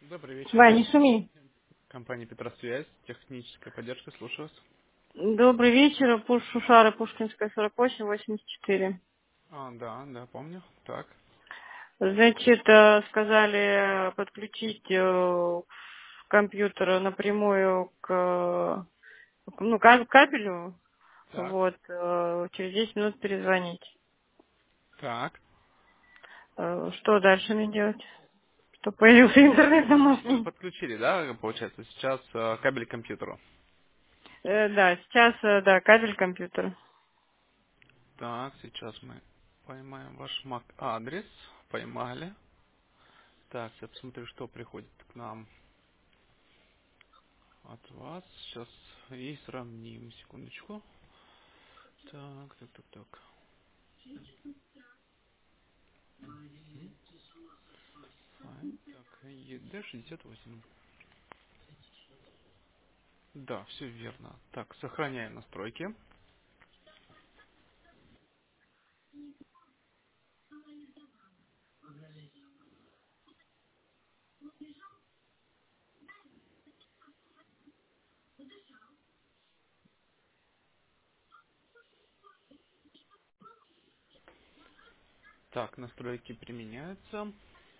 Добрый вечер. Ваня, не шуми. Компания Петросвязь, техническая поддержка, слушаю вас. Добрый вечер. Шушара, Пушкинская, 48, 84. Да, помню. Так, Значит, сказали подключить компьютер напрямую к кабелю. так, Вот, через 10 минут перезвонить. так. Что дальше мне делать? Что появился интернет Вы домашний? подключили, да, получается, сейчас кабель к компьютеру. Да, сейчас, да, кабель компьютер. Так, сейчас мы поймаем ваш MAC-адрес. Поймали. Так, я посмотрю, что приходит к нам от вас. Сейчас и сравним. Секундочку. Так. Fine. Так, ED68. Да, все верно. Так, сохраняем настройки. Так, настройки применяются.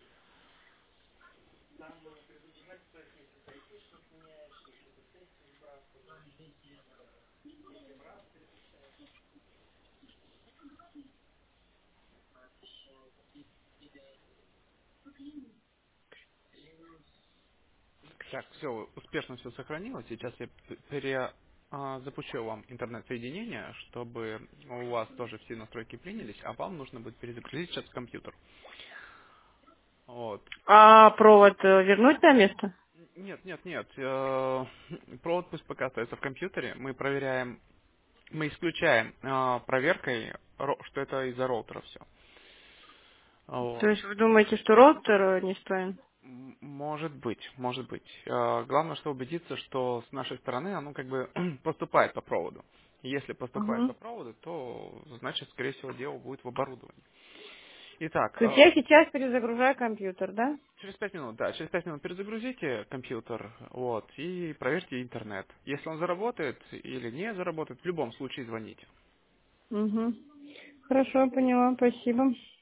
Так, все, успешно все сохранилось. Сейчас я запущу вам интернет-соединение, чтобы у вас тоже все настройки принялись, а вам нужно будет перезагрузить сейчас компьютер. Вот. А провод вернуть на место? Нет. Провод пусть пока остается в компьютере. Мы проверяем, мы исключаем проверкой, что это из-за роутера все. То Вот. есть вы думаете, что роутер не стоит? Может быть, может быть. Главное, что убедиться, что с нашей стороны оно как бы поступает по проводу. И если поступает Угу. по проводу, то значит, скорее всего, дело будет в оборудовании. Итак, То есть я сейчас перезагружаю компьютер, да? через 5 минут, да, через 5 минут перезагрузите компьютер, вот, и проверьте интернет. Если он заработает или не заработает, в любом случае звоните. Угу. Хорошо, поняла, спасибо.